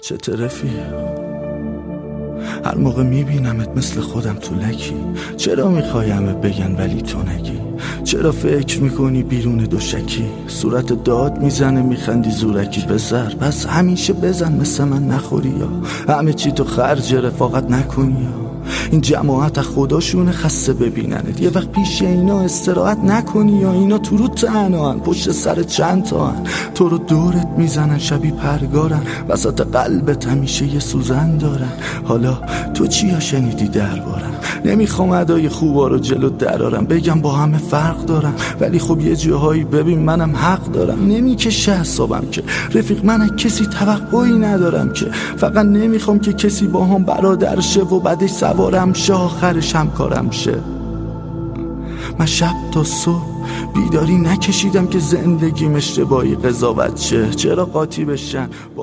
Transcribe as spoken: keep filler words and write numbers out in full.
چه طرفی؟ هر موقع میبینمت مثل خودم تو لکی. چرا میخوای همه بگن ولی تو نگی؟ چرا فکر میکنی بیرون دوشکی؟ صورت داد میزنه میخندی زورکی. بزر پس همیشه بزن مثل من نخوری یا همه چی تو خرج رفاقت نکنی یا این جماعت خداشونه خسته ببیننت. یه وقت پیش اینا استراحت نکنی یا اینا تو رو تنها هن پشت سر چند تا هن تو رو دورت میزنن شبی پرگارن وسط قلبت همیشه یه سوزن دارن. حالا تو چیا شنیدی دربارم؟ نمیخوام ادای خوبا رو جلو درارم بگم با همه فرق دارم ولی خب یه جاهایی ببین منم حق دارم. نمیکشه حسابم که رفیق من از کسی توقعی ندارم که فقط نمیخوام که کسی با هم برادر شه و بعدش سوارم شه آخرش هم کارم شه. من شب تا صبح بیداری نکشیدم که زندگیم اشتباهی قضاوت شه. چرا قاطی بشن